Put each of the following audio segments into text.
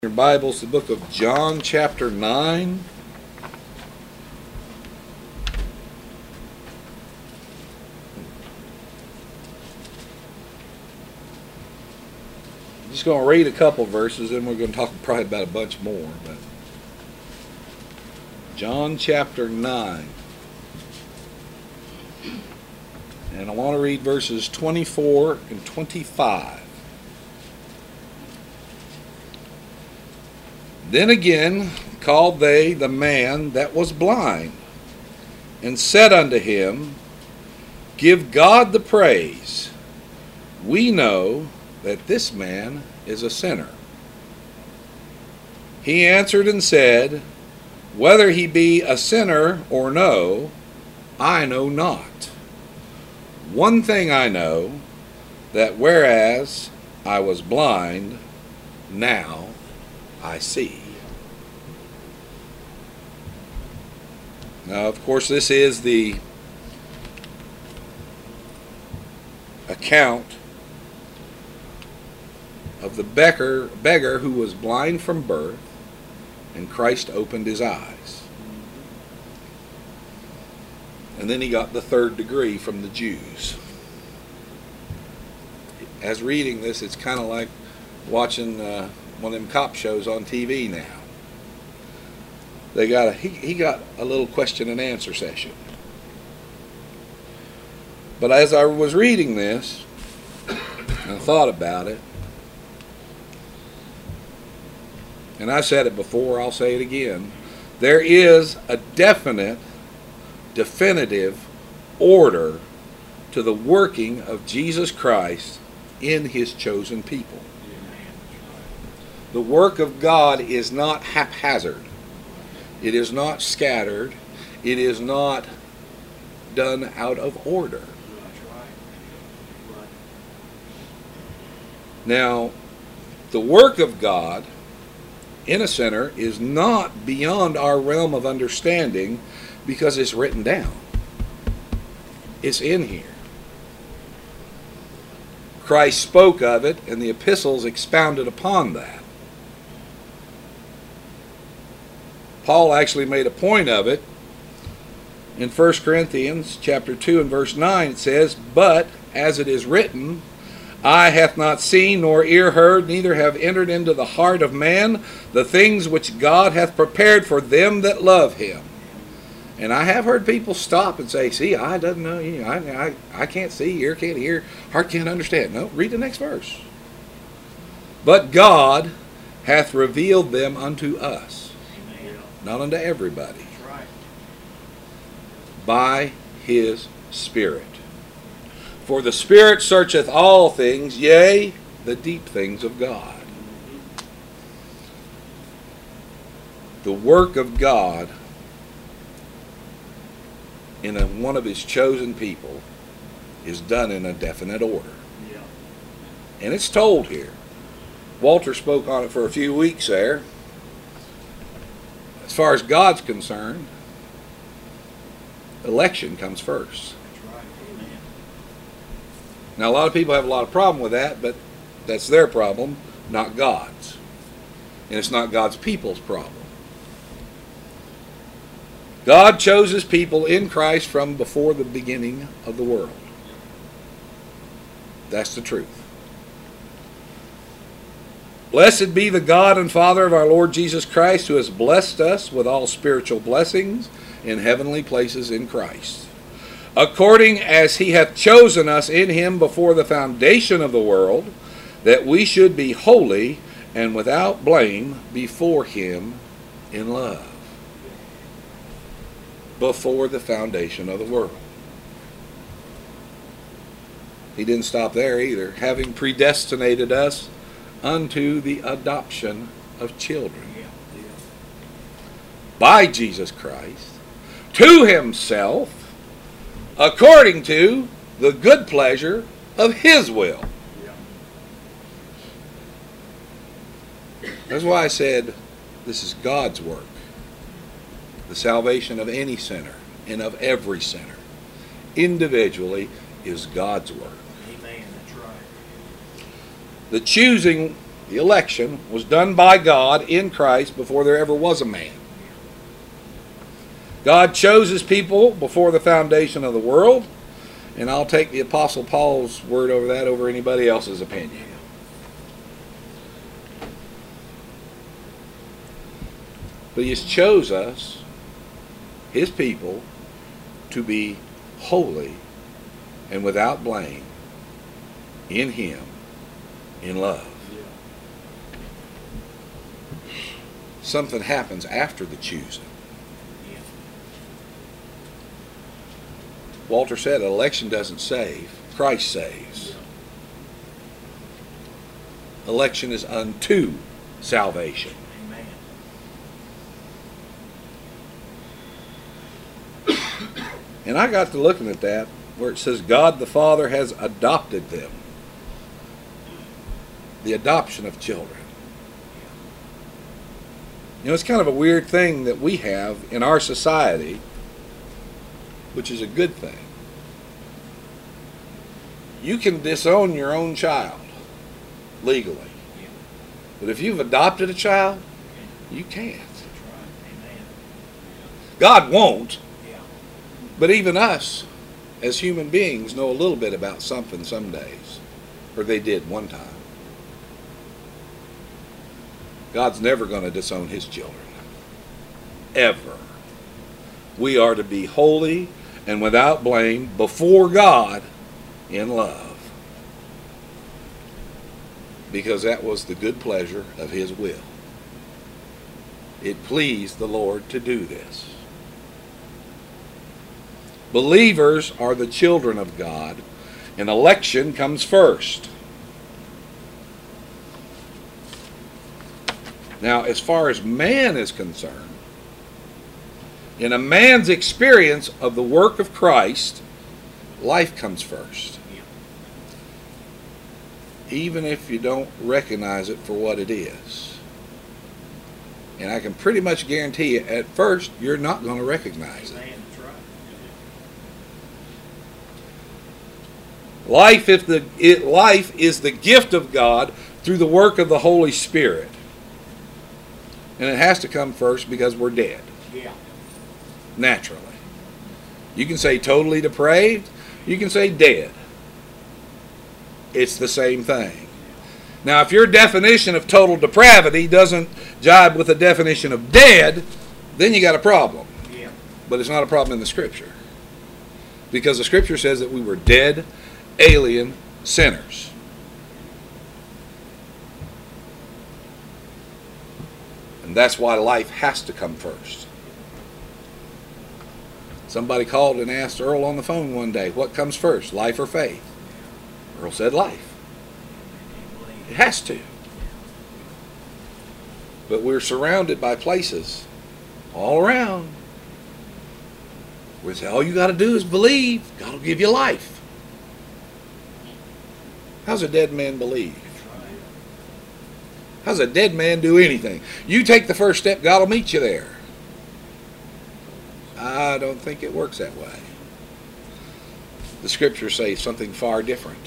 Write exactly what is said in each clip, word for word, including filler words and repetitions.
Your Bibles, the book of John, chapter nine. I'm just going to read a couple verses, and we're going to talk probably about a bunch more. But John, chapter nine. And I want to read verses twenty-four and twenty-five. Then again called they the man that was blind, and said unto him, Give God the praise. We know that this man is a sinner. He answered and said, Whether he be a sinner or no, I know not. One thing I know, that whereas I was blind, now I see. Now, of course, this is the account of the beggar, beggar who was blind from birth, and Christ opened his eyes. And then he got the third degree from the Jews. As reading this, it's kind of like watching uh, one of them cop shows on T V now. They got a, he, he got a little question and answer session. But as I was reading this, and I thought about it, and I said it before, I'll say it again, there is a definite, definitive order to the working of Jesus Christ in his chosen people. The work of God is not haphazard. It is not scattered. It is not done out of order. Now, the work of God in a sinner is not beyond our realm of understanding because it's written down. It's in here. Christ spoke of it, and the epistles expounded upon that. Paul actually made a point of it. In First Corinthians chapter two and verse nine it says, But as it is written, Eye hath not seen, nor ear heard, neither have entered into the heart of man the things which God hath prepared for them that love him. And I have heard people stop and say, see, eye doesn't know, you know, I, I, I can't see, ear can't hear, heart can't understand. No, read the next verse. But God hath revealed them unto us. Not unto everybody. Right. By his Spirit. For the Spirit searcheth all things, yea, the deep things of God. The work of God in a, one of his chosen people is done in a definite order. Yeah. And it's told here. Walter spoke on it for a few weeks there. As far as God's concerned, election comes first. That's right. Amen. Now, a lot of people have a lot of problem with that, but that's their problem, not God's. And it's not God's people's problem. God chose his people in Christ from before the beginning of the world. That's the truth. Blessed be the God and Father of our Lord Jesus Christ, who has blessed us with all spiritual blessings in heavenly places in Christ, according as he hath chosen us in him before the foundation of the world, that we should be holy and without blame before him in love. Before the foundation of the world. He didn't stop there either, having predestinated us unto the adoption of children by Jesus Christ to himself, according to the good pleasure of his will. That's why I said this is God's work. The salvation of any sinner and of every sinner individually is God's work. Amen. That's right. The choosing the election, was done by God in Christ before there ever was a man. God chose his people before the foundation of the world, and I'll take the Apostle Paul's word over that over anybody else's opinion. But he has chose us, his people, to be holy and without blame in him, in love. Something happens after the choosing. Walter said election doesn't save, Christ saves. Election is unto salvation. And I got to looking at that where it says God the Father has adopted them. The adoption of children. You know, it's kind of a weird thing that we have in our society, which is a good thing. You can disown your own child legally. But if you've adopted a child, you can't. God won't. But even us, as human beings, know a little bit about something some days. Or they did one time. God's never going to disown his children. Ever. We are to be holy and without blame before God in love. Because that was the good pleasure of his will. It pleased the Lord to do this. Believers are the children of God, and election comes first. Now, as far as man is concerned, in a man's experience of the work of Christ, life comes first. Even if you don't recognize it for what it is. And I can pretty much guarantee you, at first, you're not going to recognize it. Life, if the, it, life is the gift of God through the work of the Holy Spirit. And it has to come first because we're dead. Yeah. Naturally. You can say totally depraved. You can say dead. It's the same thing. Now, if your definition of total depravity doesn't jibe with the definition of dead, then you got a problem. Yeah. But it's not a problem in the Scripture. Because the Scripture says that we were dead, alien sinners. And that's why life has to come first. Somebody called and asked Earl on the phone one day, what comes first, life or faith? Earl said life. It has to. But we're surrounded by places all around where all you got to do is believe. God will give you life. How's a dead man believe? How's a dead man do anything? You take the first step, God will meet you there. I don't think it works that way. The Scriptures say something far different.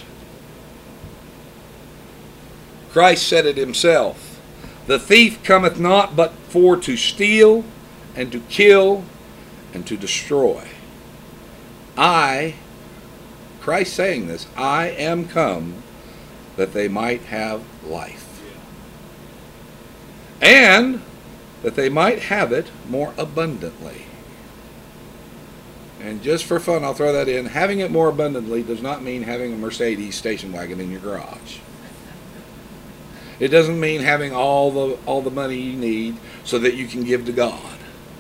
Christ said it himself, the thief cometh not but for to steal and to kill and to destroy. I, Christ saying this, I am come that they might have life. And that they might have it more abundantly. And just for fun, I'll throw that in. Having it more abundantly does not mean having a Mercedes station wagon in your garage. It doesn't mean having all the all the money you need so that you can give to God.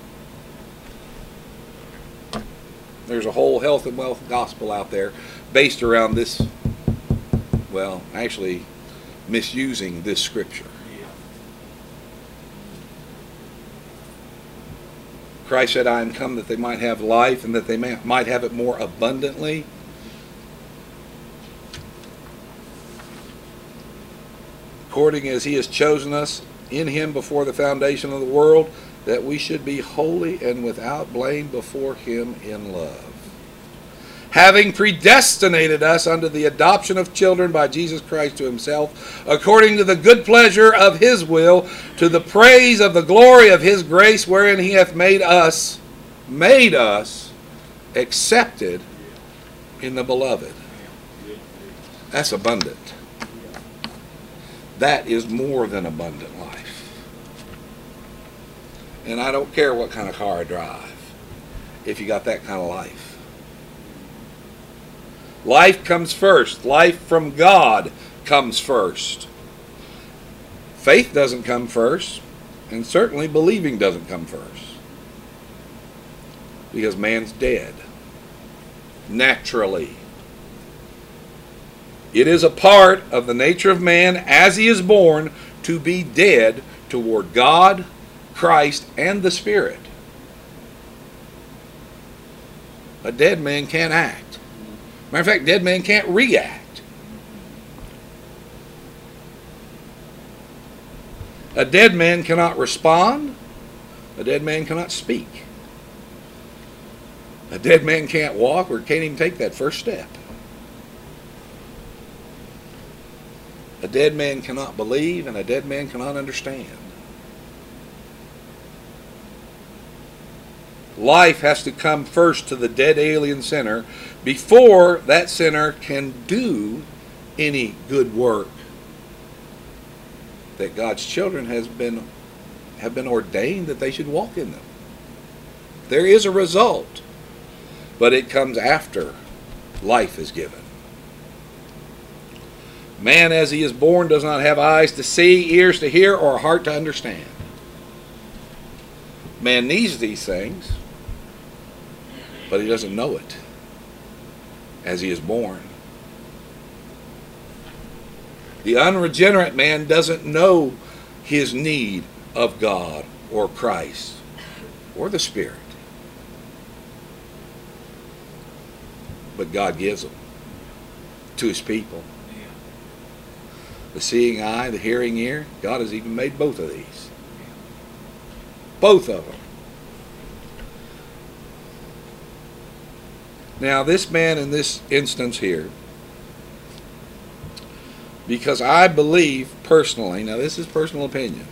There's a whole health and wealth gospel out there based around this, well, actually misusing this scripture. Christ said, I am come that they might have life and that they may, might have it more abundantly. According as he has chosen us in him before the foundation of the world, that we should be holy and without blame before him in love. having predestinated us unto the adoption of children by Jesus Christ to himself, according to the good pleasure of his will, to the praise of the glory of his grace, wherein he hath made us, made us accepted in the beloved. That's abundant. That is more than abundant life. And I don't care what kind of car I drive, if you got that kind of life. Life comes first. Life from God comes first. Faith doesn't come first, and certainly believing doesn't come first. Because man's dead. Naturally. It is a part of the nature of man as he is born to be dead toward God, Christ, and the Spirit. A dead man can't act. Matter of fact, dead man can't react. A dead man cannot respond. A dead man cannot speak. A dead man can't walk or can't even take that first step. A dead man cannot believe, and a dead man cannot understand. Life has to come first to the dead alien sinner before that sinner can do any good work that God's children has been have been ordained that they should walk in them. There is a result, but it comes after life is given. Man as he is born does not have eyes to see, ears to hear, or a heart to understand. Man needs these things, but he doesn't know it as he is born. The unregenerate man doesn't know his need of God or Christ or the Spirit. But God gives them to his people. The seeing eye, the hearing ear, God has even made both of these. Both of them. Now, this man in this instance here, because I believe personally, now this is personal opinion,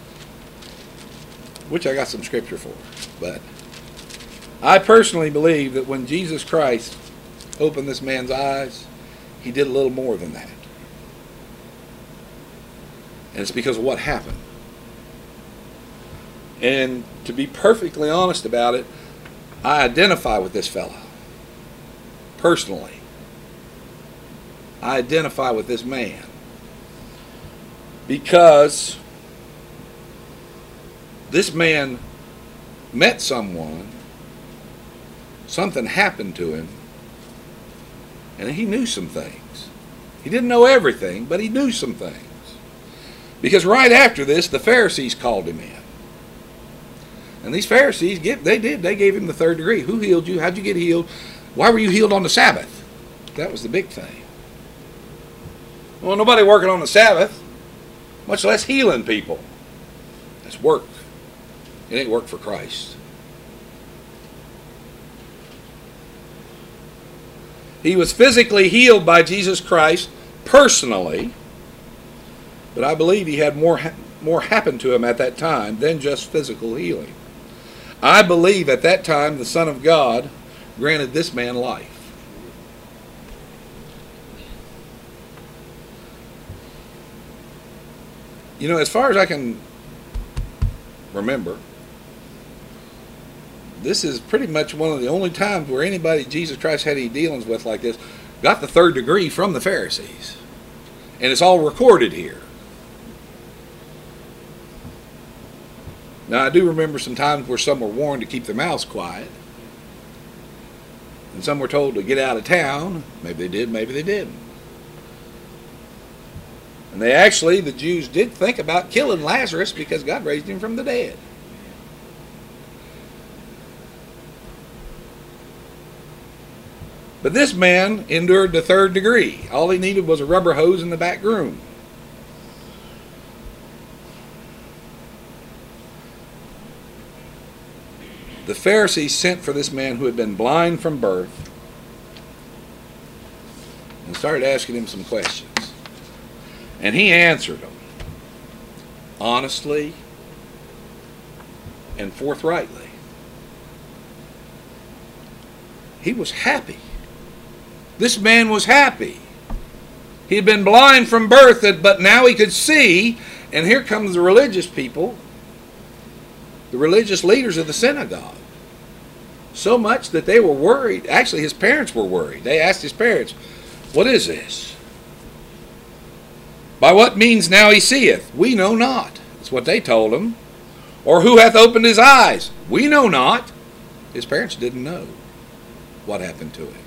which I got some scripture for, but I personally believe that when Jesus Christ opened this man's eyes, he did a little more than that. And it's because of what happened. And to be perfectly honest about it, I identify with this fellow. Personally. I identify with this man. Because this man met someone, something happened to him, and he knew some things. He didn't know everything, but he knew some things. Because right after this, the Pharisees called him in. And these Pharisees, they did. They gave him the third degree. Who healed you? How'd you get healed? Why were you healed on the Sabbath? That was the big thing. Well, nobody working on the Sabbath, much less healing people. That's work. It ain't work for Christ. He was physically healed by Jesus Christ personally, but I believe he had more, more happen to him at that time than just physical healing. I believe at that time the Son of God granted this man life. You know, as far as I can remember, this is pretty much one of the only times where anybody Jesus Christ had any dealings with like this got the third degree from the Pharisees. And it's all recorded here. Now, I do remember some times where some were warned to keep their mouths quiet. And some were told to get out of town. Maybe they did, maybe they didn't. And they actually, the Jews did think about killing Lazarus because God raised him from the dead. But this man endured the third degree. All he needed was a rubber hose in the back room. The Pharisees sent for this man who had been blind from birth started asking him some questions. And he answered them honestly and forthrightly. He was happy. This man was happy. He had been blind from birth, but now he could see. And here comes the religious people, the religious leaders of the synagogue. So much that they were worried. Actually, his parents were worried. They asked his parents, "What is this? By what means now he seeth? We know not." That's what they told him. "Or who hath opened his eyes? We know not." His parents didn't know what happened to him.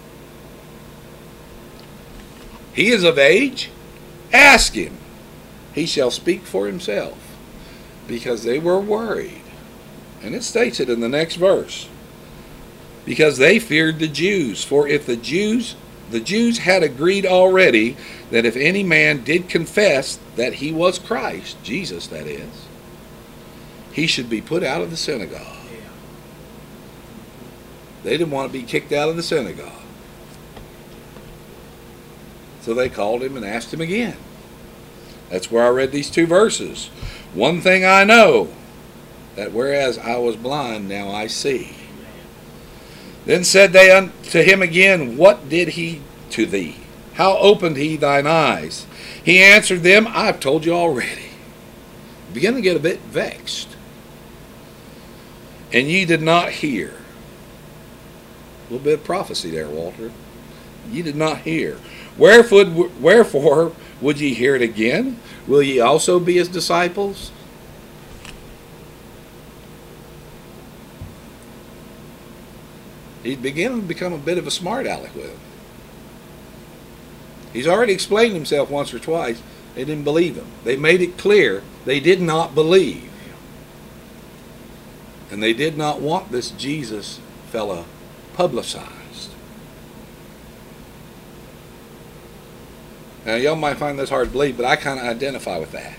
He is of age. Ask him. He shall speak for himself. Because they were worried. And it states it in the next verse. Because they feared the Jews. For if the Jews, the Jews had agreed already that if any man did confess that he was Christ, Jesus that is, he should be put out of the synagogue. They didn't want to be kicked out of the synagogue. So they called him and asked him again. That's where I read these two verses. "One thing I know, that whereas I was blind, now I see." Then said they unto him again, "What did he to thee? How opened he thine eyes?" He answered them, "I've told you already." Begin to get a bit vexed. "And ye did not hear." A little bit of prophecy there, Walter. Ye did not hear. Wherefore, wherefore would ye hear it again? Will ye also be his disciples? He's beginning to become a bit of a smart aleck with him. He's already explained himself once or twice. They didn't believe him. They made it clear they did not believe. And they did not want this Jesus fella publicized. Now, y'all might find this hard to believe, but I kind of identify with that.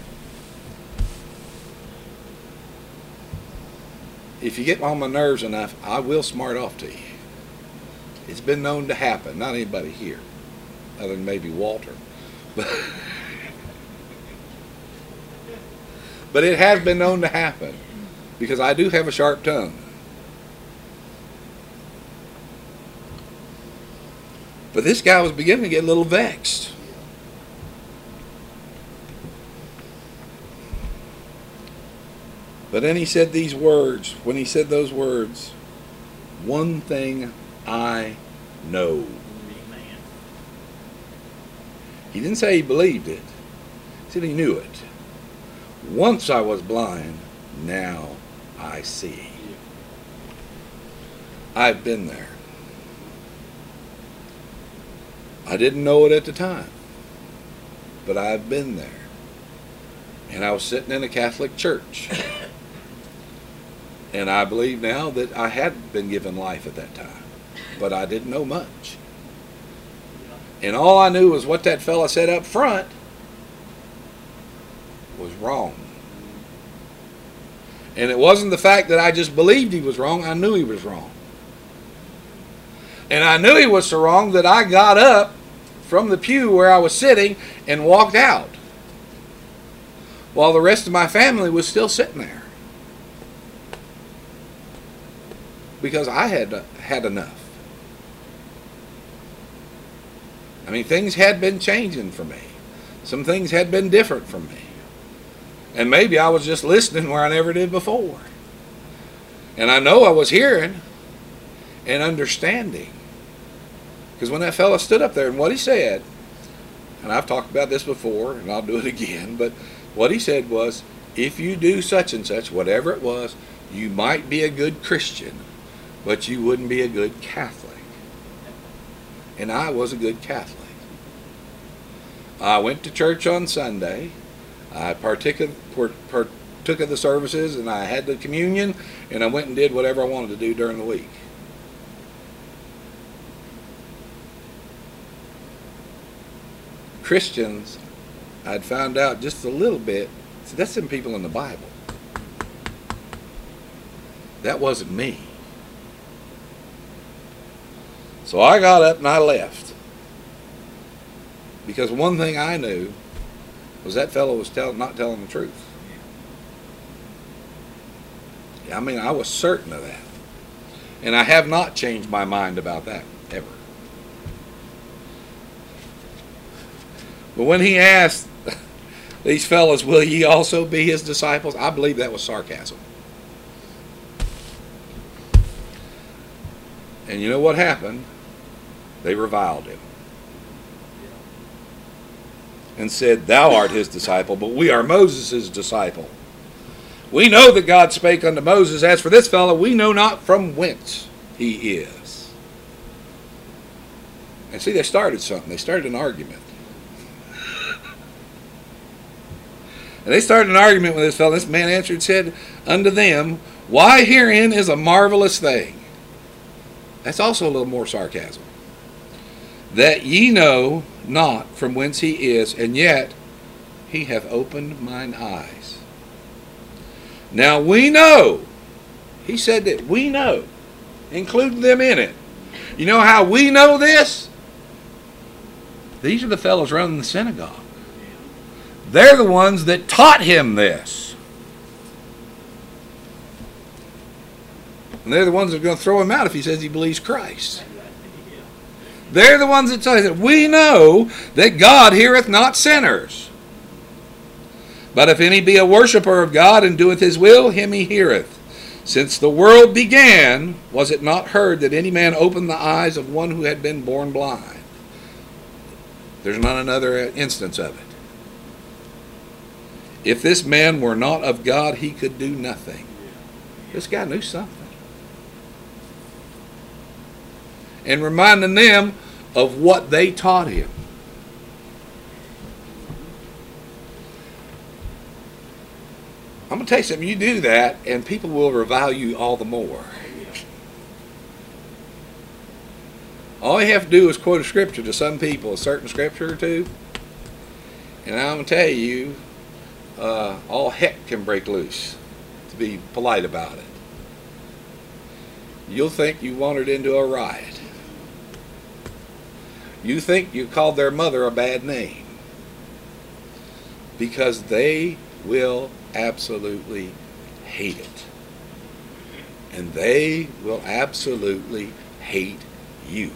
If you get on my nerves enough, I will smart off to you. It's been known to happen. Not anybody here, other than maybe Walter. But, but it has been known to happen, because I do have a sharp tongue. But this guy was beginning to get a little vexed. But then he said these words. When he said those words, "One thing I know." Amen. He didn't say he believed it. He said he knew it. "Once I was blind, now I see." I've been there. I didn't know it at the time, but I've been there. And I was sitting in a Catholic church. And I believe now that I had been given life at that time, but I didn't know much. And all I knew was what that fella said up front was wrong. And it wasn't the fact that I just believed he was wrong. I knew he was wrong. And I knew he was so wrong that I got up from the pew where I was sitting and walked out, while the rest of my family was still sitting there. Because I had had enough. I mean, things had been changing for me. Some things had been different from me. And maybe I was just listening where I never did before. And I know I was hearing and understanding. Because when that fella stood up there and what he said, and I've talked about this before and I'll do it again, but what he said was, if you do such and such, whatever it was, you might be a good Christian, but you wouldn't be a good Catholic. And I was a good Catholic. I went to church on Sunday. I partook of, partook of the services, and I had the communion, and I went and did whatever I wanted to do during the week. Christians, I'd found out just a little bit, see, that's some people in the Bible. That wasn't me. So I got up and I left. Because one thing I knew was that fellow was tell, not telling the truth. I mean, I was certain of that. And I have not changed my mind about that, ever. But when he asked these fellows, will ye also be his disciples? I believe that was sarcasm. And you know what happened? They reviled him. And said, thou art his disciple, but we are Moses' disciple. We know that God spake unto Moses. As for this fellow, we know not from whence he is. And see, they started something. They started an argument. And they started an argument with this fellow. This man answered and said unto them, why herein is a marvelous thing. That's also a little more sarcasm. That ye know not from whence he is, and yet he hath opened mine eyes. Now we know, he said that we know, including them in it. You know how we know this? These are the fellows running the synagogue. They're the ones that taught him this. And they're the ones that are going to throw him out if he says he believes Christ. They're the ones that tell you that we know that God heareth not sinners. But if any be a worshipper of God and doeth his will, him he heareth. Since the world began, was it not heard that any man opened the eyes of one who had been born blind? There's not another instance of it. If this man were not of God, he could do nothing. This guy knew something. And reminding them of what they taught him. I'm going to tell you something. You do that, and people will revile you all the more. All you have to do is quote a scripture to some people, a certain scripture or two, and I'm going to tell you, uh, all heck can break loose, to be polite about it. You'll think you wandered into a riot. You think you called their mother a bad name. Because they will absolutely hate it. And they will absolutely hate you.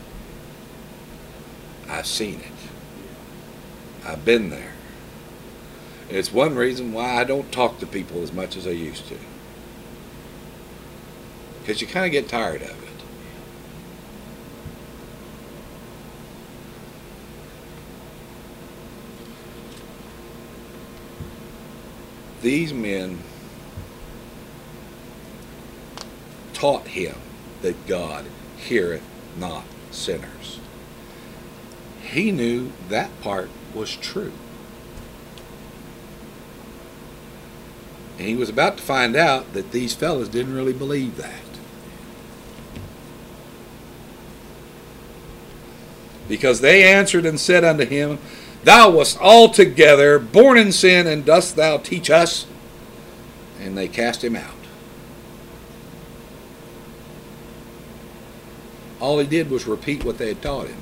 I've seen it. I've been there. It's one reason why I don't talk to people as much as I used to. Because you kind of get tired of it. These men taught him that God heareth not sinners. He knew that part was true. And he was about to find out that these fellas didn't really believe that. Because they answered and said unto him, thou wast altogether born in sin, and dost thou teach us? And they cast him out. All he did was repeat what they had taught him.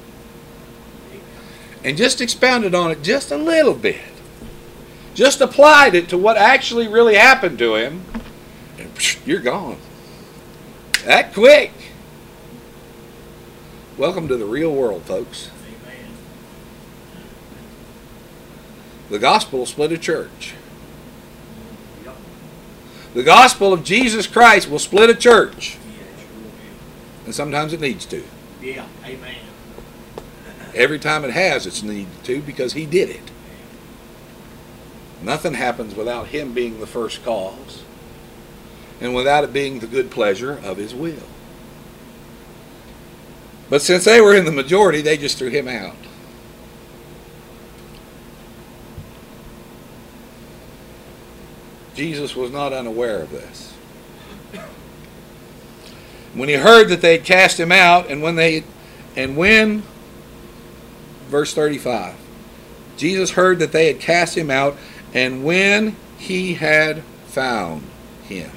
And just expounded on it just a little bit. Just applied it to what actually really happened to him. And psh, you're gone. That quick. Welcome to the real world, folks. The gospel will split a church. The gospel of Jesus Christ will split a church. And sometimes it needs to. Yeah, amen. Every time it has, it's needed to, because he did it. Nothing happens without him being the first cause, and without it being the good pleasure of his will. But since they were in the majority, they just threw him out. Jesus was not unaware of this. When he heard that they had cast him out, and when they, and when, verse thirty-five, Jesus heard that they had cast him out, and when he had found him.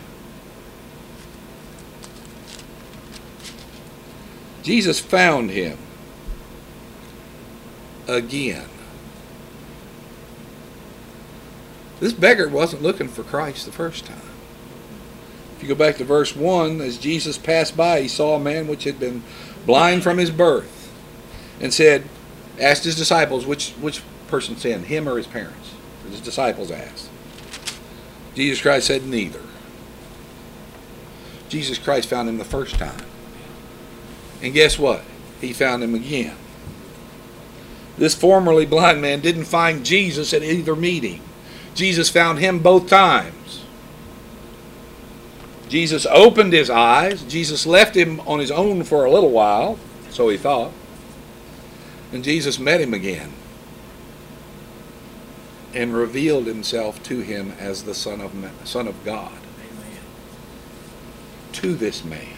Jesus found him. again. This beggar wasn't looking for Christ the first time. If you go back to verse one, as Jesus passed by, he saw a man which had been blind from his birth, and said, asked his disciples, which, which person sinned, him or his parents? His disciples asked. Jesus Christ said, neither. Jesus Christ found him the first time. And guess what? He found him again. This formerly blind man didn't find Jesus at either meeting. Jesus found him both times. Jesus opened his eyes. Jesus left him on his own for a little while, so he thought. And Jesus met him again and revealed himself to him as the Son of Man, Son of God. Amen. To this man.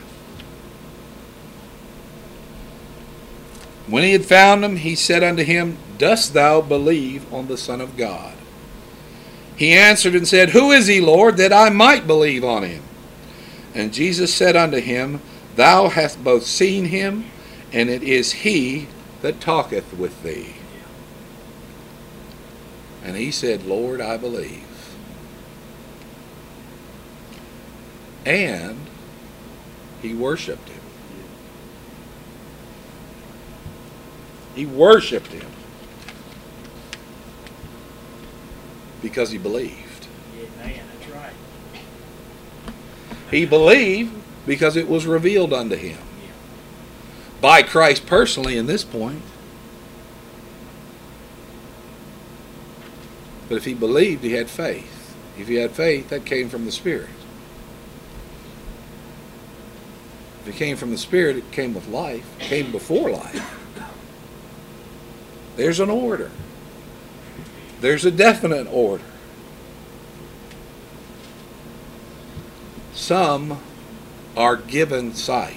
When he had found him, he said unto him, dost thou believe on the Son of God? He answered and said, who is he, Lord, that I might believe on him? And Jesus said unto him, thou hast both seen him, and it is he that talketh with thee. And he said, Lord, I believe. And he worshipped him. He worshipped him because he believed. Amen. That's right. He believed because it was revealed unto him by Christ personally in this point. But if he believed, he had faith. If he had faith, that came from the Spirit. If it came from the Spirit, it came with life. It came before life. There's an order. There's a definite order. Some are given sight.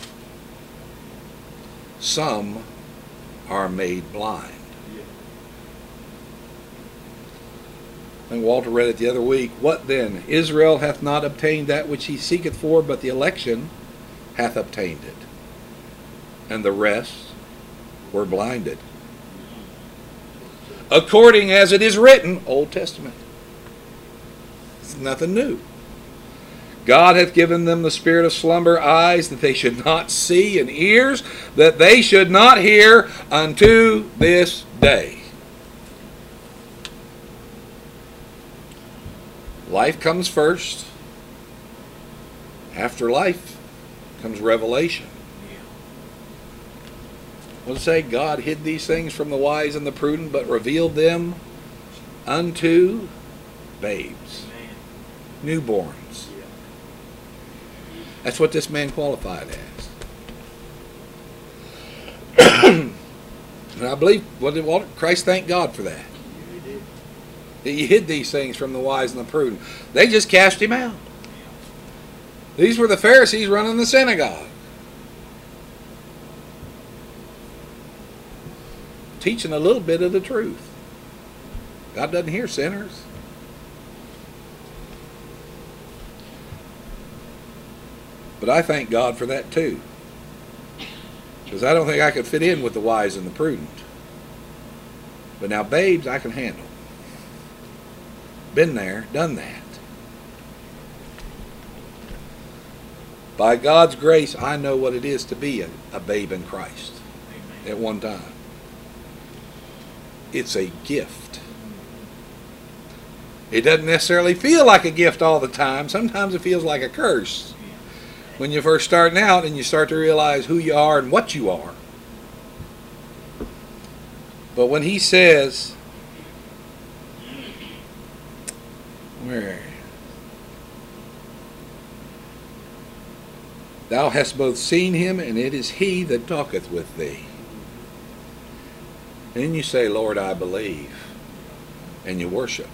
Some are made blind. I think Walter read it the other week. What then? Israel hath not obtained that which he seeketh for, but the election hath obtained it. And the rest were blinded. According as it is written, Old Testament. It's nothing new. God hath given them the spirit of slumber, eyes that they should not see, and ears that they should not hear unto this day. Life comes first. After life comes revelation. What does it say? God hid these things from the wise and the prudent, but revealed them unto babes, newborns. That's what this man qualified as. And I believe, what did Walter? Christ thanked God for that. He hid these things from the wise and the prudent. They just cast him out. These were the Pharisees running the synagogue, teaching a little bit of the truth. God doesn't hear sinners. But I thank God for that too, because I don't think I could fit in with the wise and the prudent. But now babes I can handle. Been there, done that. By God's grace, I know what it is to be a, a babe in Christ. Amen. At one time. It's a gift. It doesn't necessarily feel like a gift all the time. Sometimes it feels like a curse. When you're first starting out and you start to realize who you are and what you are. But when he says, where? Thou hast both seen him, and it is he that talketh with thee. Then you say, Lord, I believe. And you worship.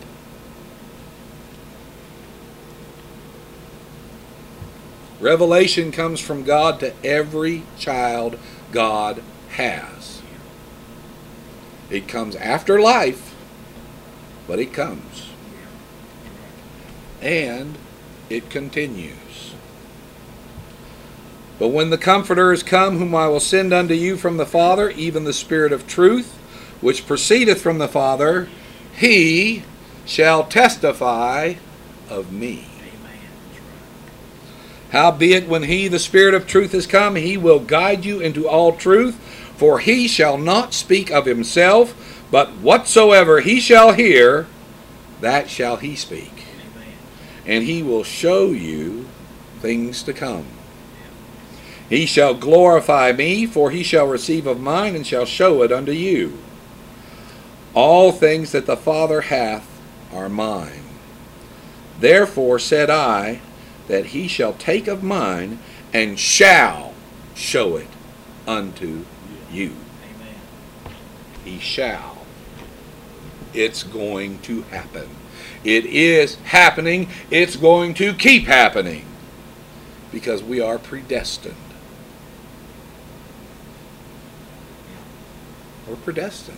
Revelation comes from God to every child God has. It comes after life, but it comes. And it continues. But when the Comforter is come, whom I will send unto you from the Father, even the Spirit of truth, which proceedeth from the Father, he shall testify of me. Howbeit, when he, the Spirit of truth, is come, he will guide you into all truth, for he shall not speak of himself, but whatsoever he shall hear, that shall he speak. Amen. And he will show you things to come. He shall glorify me, for he shall receive of mine, and shall show it unto you. All things that the Father hath are mine. Therefore said I, that he shall take of mine, and shall show it unto you. Amen. He shall. It's going to happen. It is happening. It's going to keep happening. Because we are predestined. We're predestined.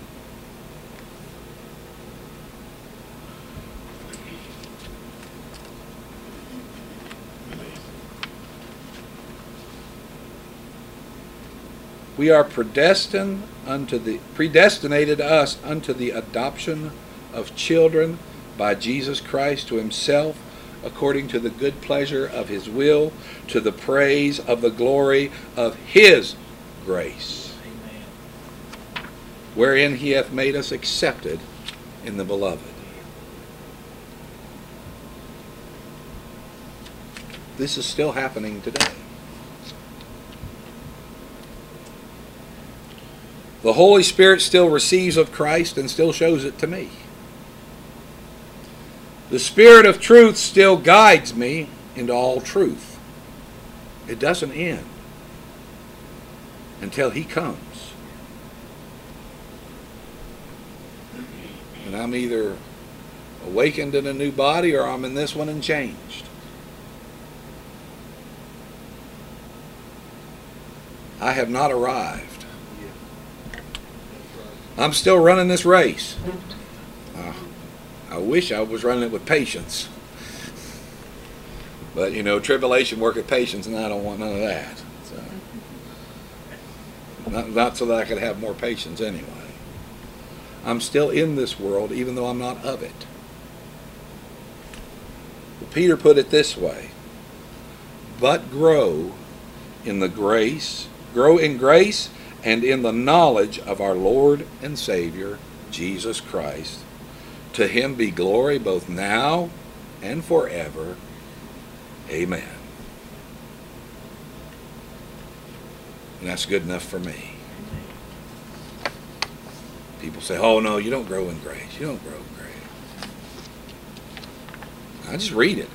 We are predestined unto the predestinated us unto the adoption of children by Jesus Christ to himself, according to the good pleasure of his will, to the praise of the glory of his grace. Amen. Wherein he hath made us accepted in the beloved. This is still happening today. The Holy Spirit still receives of Christ and still shows it to me. The Spirit of truth still guides me into all truth. It doesn't end until he comes. And I'm either awakened in a new body or I'm in this one and changed. I have not arrived. I'm still running this race. Uh, I wish I was running it with patience. But, you know, tribulation worketh patience, and I don't want none of that. So, not, not so that I could have more patience anyway. I'm still in this world, even though I'm not of it. Peter put it this way. But grow in the grace, grow in grace, and in the knowledge of our Lord and Savior, Jesus Christ. To him be glory both now and forever. Amen. And that's good enough for me. People say, oh no, you don't grow in grace. You don't grow in grace. I just read it.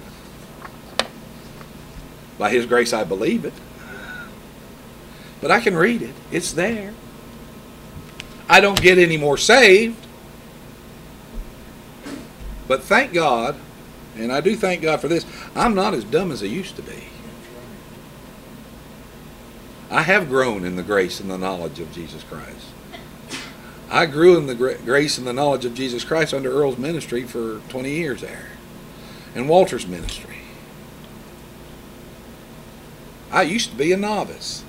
By his grace I believe it. But I can read it. It's there. I don't get any more saved. But thank God, and I do thank God for this, I'm not as dumb as I used to be. I have grown in the grace and the knowledge of Jesus Christ. I grew in the grace and the knowledge of Jesus Christ under Earl's ministry for twenty years there. And Walter's ministry. I used to be a novice.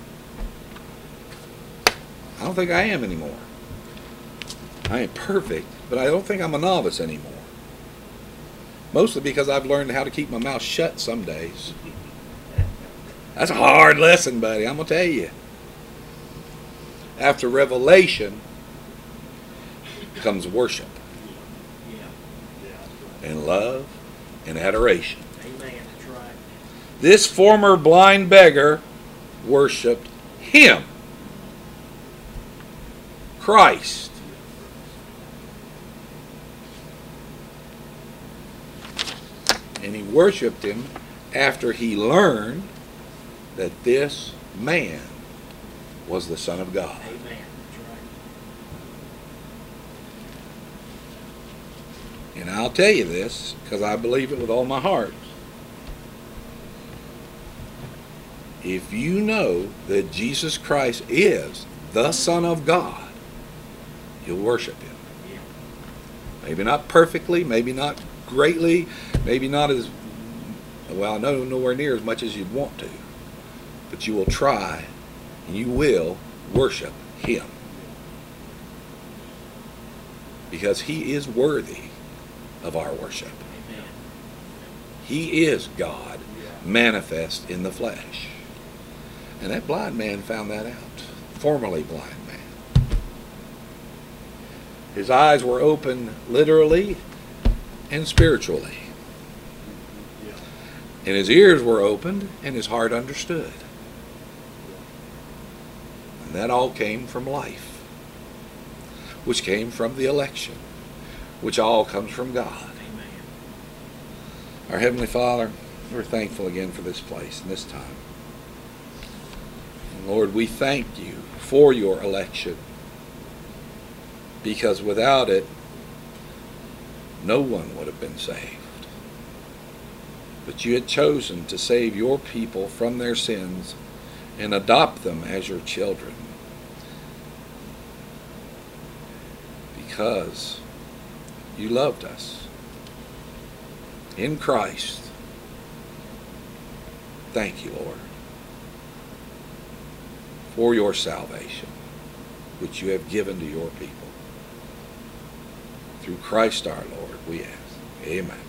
I don't think I am anymore. I ain't perfect, but I don't think I'm a novice anymore. Mostly because I've learned how to keep my mouth shut some days. That's a hard lesson, buddy, I'm going to tell you. After revelation comes worship. And love and adoration. Amen, that's right. This former blind beggar worshipped him. Christ. And he worshipped him after he learned that this man was the Son of God. Amen. That's right. And I'll tell you this because I believe it with all my heart. If you know that Jesus Christ is the Son of God, you'll worship him. Yeah. Maybe not perfectly, maybe not greatly, maybe not as, well, no, nowhere near as much as you'd want to. But you will try, and you will worship him. because he is worthy of our worship. Amen. He is God manifest in the flesh. And that blind man found that out. Formerly blind man. His eyes were open literally and spiritually. And his ears were opened and his heart understood. And that all came from life, which came from the election, which all comes from God. Amen. Our Heavenly Father, we're thankful again for this place and this time. And Lord, we thank you for your election, because without it, no one would have been saved. But you had chosen to save your people from their sins and adopt them as your children, because you loved us in Christ. Thank you, Lord, for your salvation, which you have given to your people. Through Christ our Lord, we ask. Amen.